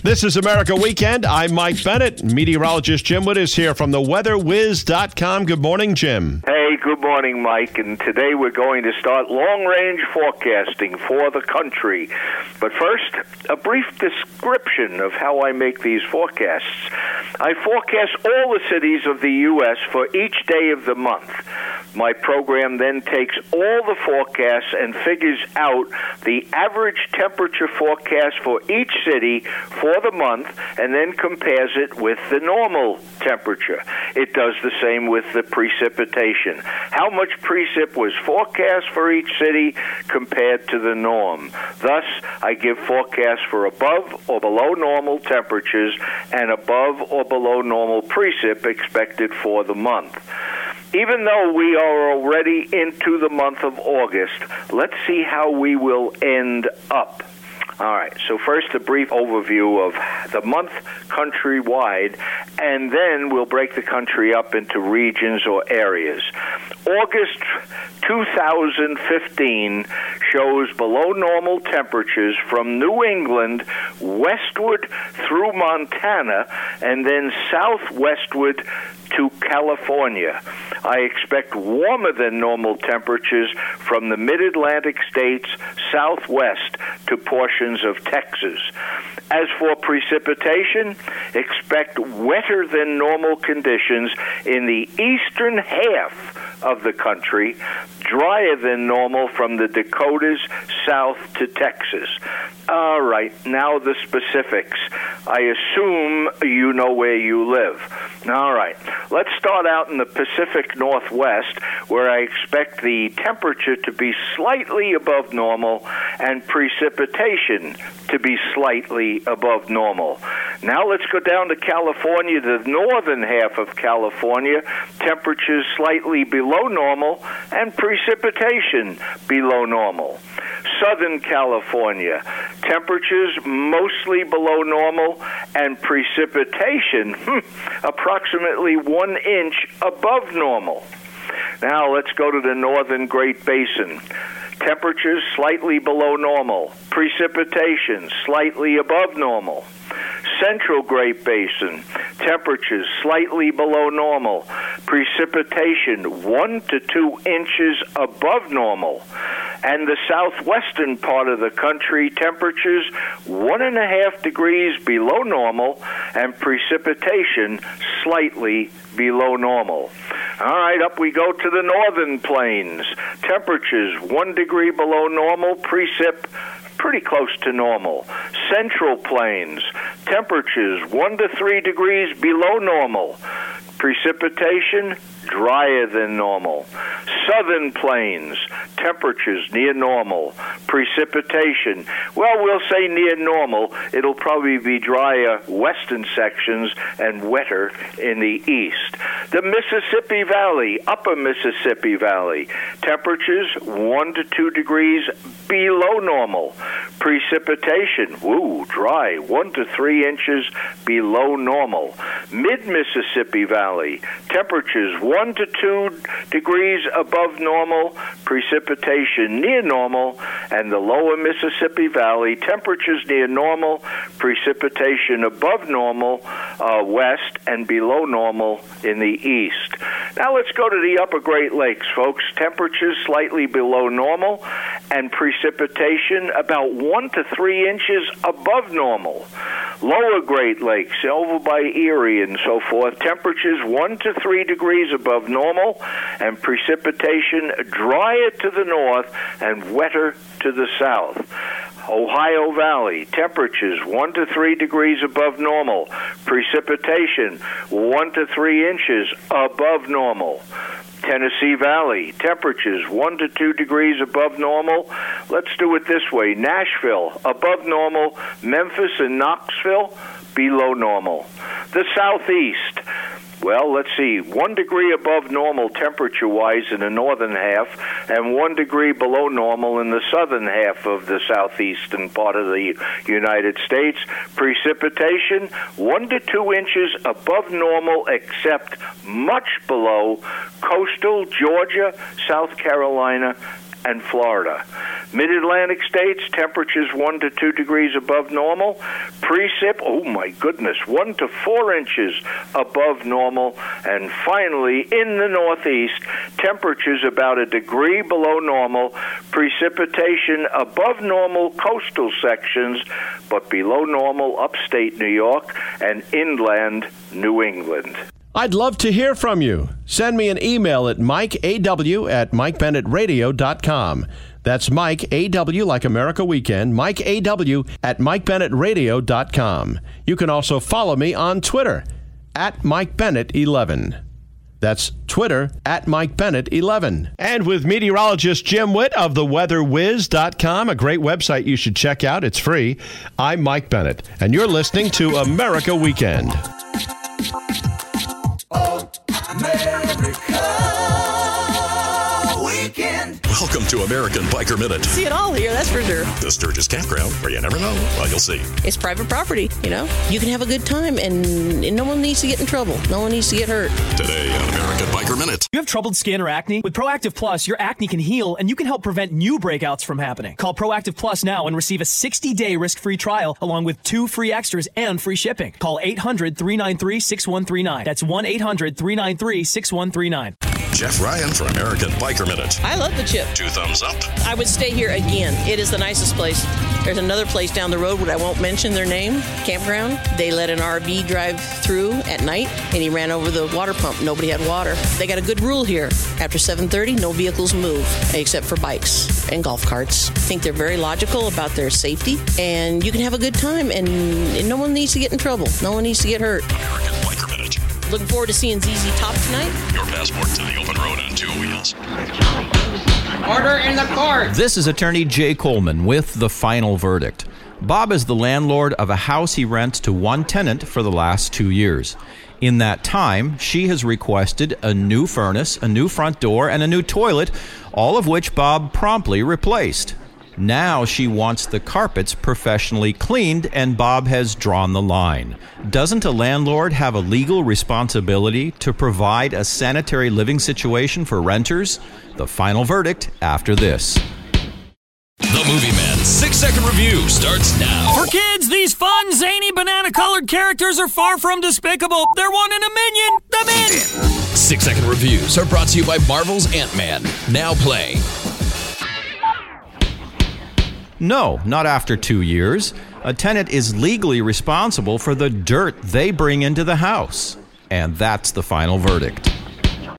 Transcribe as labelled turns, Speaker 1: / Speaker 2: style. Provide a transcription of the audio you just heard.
Speaker 1: This is America Weekend. I'm Mike Bennett. Meteorologist Jim Wood is here from the weatherwiz.com. Good morning, Jim.
Speaker 2: Hey, good morning, Mike. And today we're going to start long-range forecasting for the country. But first, a brief description of how I make these forecasts. I forecast all the cities of the U.S. for each day of the month. My program then takes all the forecasts and figures out the average temperature forecast for each city for the month and then compares it with the normal temperature. It does the same with the precipitation. How much precip was forecast for each city compared to the norm. Thus, I give forecasts for above or below normal temperatures and above or below normal precip expected for the month. Even though we are already into the month of August, let's see how we will end up. All right, so first a brief overview of the month countrywide, and then we'll break the country up into regions or areas. August 2015 shows below normal temperatures from New England westward through Montana and then southwestward to California. I expect warmer than normal temperatures from the mid-Atlantic states southwest to portions of Texas. As for precipitation, expect wetter than normal conditions in the eastern half of the country, drier than normal from the Dakotas south to Texas. All right, now the specifics. I assume you know where you live. All right, let's start out in the Pacific Northwest, where I expect the temperature to be slightly above normal and precipitation to be slightly above normal. Now let's go down to California, the northern half of California, temperatures slightly below normal and precipitation below normal. Southern California, temperatures mostly below normal and precipitation approximately 1 inch above normal. Now let's go to the northern Great Basin. Temperatures slightly below normal. Precipitation slightly above normal. Central Great Basin, temperatures slightly below normal. Precipitation 1 to 2 inches above normal. And the southwestern part of the country, temperatures 1.5 degrees below normal and precipitation slightly below normal. All right, up we go to the northern plains. Temperatures 1 degree below normal, precip pretty close to normal. Central plains, temperatures 1 to 3 degrees below normal. Precipitation drier than normal. Southern plains, temperatures near normal. Precipitation, well, we'll say near normal. It'll probably be drier western sections and wetter in the east. The Mississippi Valley, upper Mississippi Valley, temperatures 1 to 2 degrees below normal. Precipitation, dry, 1 to 3 inches below normal. Mid-Mississippi Valley, temperatures 1 to 2 degrees above normal, precipitation near normal, and the lower Mississippi Valley, temperatures near normal, precipitation above normal, west, and below normal in the east. Now let's go to the upper Great Lakes, folks. Temperatures slightly below normal, and precipitation about 1 to 3 inches above normal. Lower Great Lakes, over by Erie and so forth, temperatures 1 to 3 degrees above normal, and precipitation drier to the north and wetter to the south. Ohio Valley, temperatures 1 to 3 degrees above normal. Precipitation 1 to 3 inches above normal. Tennessee Valley, temperatures 1 to 2 degrees above normal. Let's do it this way. Nashville, above normal. Memphis and Knoxville, below normal. The Southeast, well, let's see, 1 degree above normal temperature-wise in the northern half and 1 degree below normal in the southern half of the southeastern part of the United States. Precipitation, 1 to 2 inches above normal, except much below coastal Georgia, South Carolina, and Florida. Mid-Atlantic states, temperatures 1 to 2 degrees above normal. Precip, oh my goodness, 1 to 4 inches above normal. And finally, in the Northeast, temperatures about a degree below normal. Precipitation above normal coastal sections, but below normal upstate New York and inland New England.
Speaker 1: I'd love to hear from you. Send me an email at mikeaw@mikebennettradio.com. That's Mike, A-W, like America Weekend, Mike A-W @mikebennettradio.com. You can also follow me on Twitter, @MikeBennett11. That's Twitter, @MikeBennett11. And with meteorologist Jim Witt of theweatherwiz.com, a great website you should check out. It's free. I'm Mike Bennett, and you're listening to America Weekend.
Speaker 3: America Weekend.
Speaker 4: Welcome to American Biker Minute.
Speaker 5: See it all here, that's for sure.
Speaker 4: The Sturgis Campground, where you never know. Well, you'll see.
Speaker 5: It's private property, you know. You can have a good time, and no one needs to get in trouble. No one needs to get hurt.
Speaker 4: Today on American Biker Minute.
Speaker 6: You have troubled skin or acne? With Proactive Plus, your acne can heal, and you can help prevent new breakouts from happening. Call Proactive Plus now and receive a 60-day risk-free trial, along with 2 free extras and free shipping. Call 800-393-6139. That's 1-800-393-6139.
Speaker 4: Jeff Ryan for American Biker Minute.
Speaker 5: I love the chip.
Speaker 4: 2 thumbs up.
Speaker 5: I would stay here again. It is the nicest place. There's another place down the road, but I won't mention their name, campground. They let an RV drive through at night, and he ran over the water pump. Nobody had water. They got a good rule here. After 7:30, no vehicles move, except for bikes and golf carts. I think they're very logical about their safety, and you can have a good time, and no one needs to get in trouble. No one needs to get hurt.
Speaker 4: American Biker Minute.
Speaker 5: Looking forward to seeing ZZ Top tonight.
Speaker 4: Your passport to the open road on 2 wheels.
Speaker 5: Order in the court.
Speaker 7: This is attorney Jay Coleman with The Final Verdict. Bob is the landlord of a house he rents to one tenant for the last 2 years. In that time, she has requested a new furnace, a new front door, and a new toilet, all of which Bob promptly replaced. Now she wants the carpets professionally cleaned, and Bob has drawn the line. Doesn't a landlord have a legal responsibility to provide a sanitary living situation for renters? The final verdict after this.
Speaker 4: The Movie Man 6-second review starts now.
Speaker 8: For kids, these fun, zany, banana-colored characters are far from despicable. They're one in a minion. The Min.
Speaker 4: 6-second reviews are brought to you by Marvel's Ant-Man. Now playing.
Speaker 7: No, not after 2 years. A tenant is legally responsible for the dirt they bring into the house. And that's the final verdict.